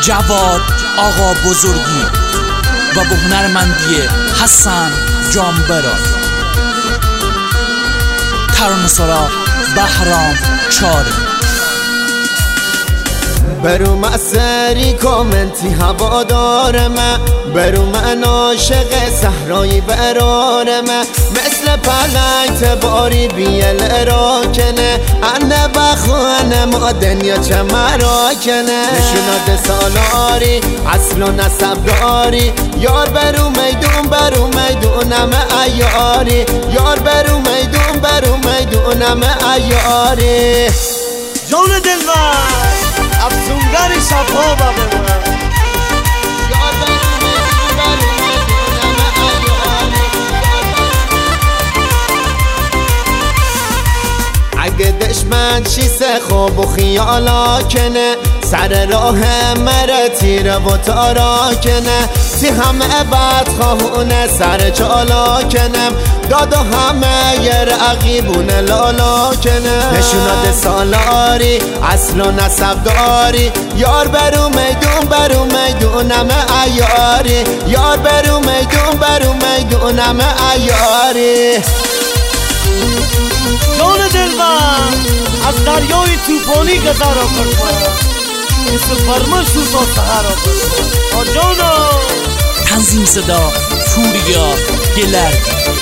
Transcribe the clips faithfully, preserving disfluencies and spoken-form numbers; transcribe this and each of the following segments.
جواد آقا بزرگی و به هنرمندی حسن جانبرا. ترانه‌سرا بهرام چاری. برو من سری کامنتی هوادار من، برو من عاشق صحرای برار من، مثل پلنگ تباری بیل راکنه، انه بخوانه ما دنیا چه مراکنه، نشونات سالاری اصل و نسب داری، یار برو میدون برو میدونم ایاری، یار برو میدون برو میدونم ایاری. جان دلبر افسونگر شبها با بمونم، اگه دشمن چیسه خواب و خیالا کنه، سر راه مره تیره و تارا کنه، تی همه بد خواهونه سر چالا کنم، داد و همه یه رقیبونه لالا کنه، نشونات سالاری اصل و نسب داری، یار برو میدون برو میدونم ایاری، یار برو میدون برو میدونم ایاری. جان دلبر از دریای توفانی گذرا کرد، مثل فرما شو تا سهرا کرد جانا. تنظیم صدا پوریا گلرد.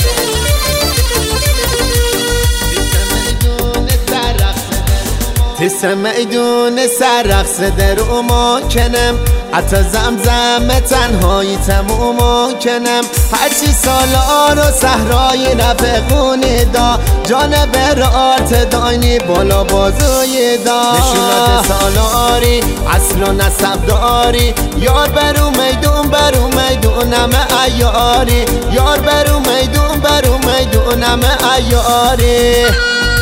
تسم میدون سر رقص در او کنم، حتی زمزم تنهایی تموم کنم، هرچی سالا رو صحرای رفقونی دا، جانب رارت داینی بالا بازوی دا، نشونات سالاری اصل و نسب داری، یار برو میدون برو میدونم ایاری، یار برو میدون برو میدونم ایاری.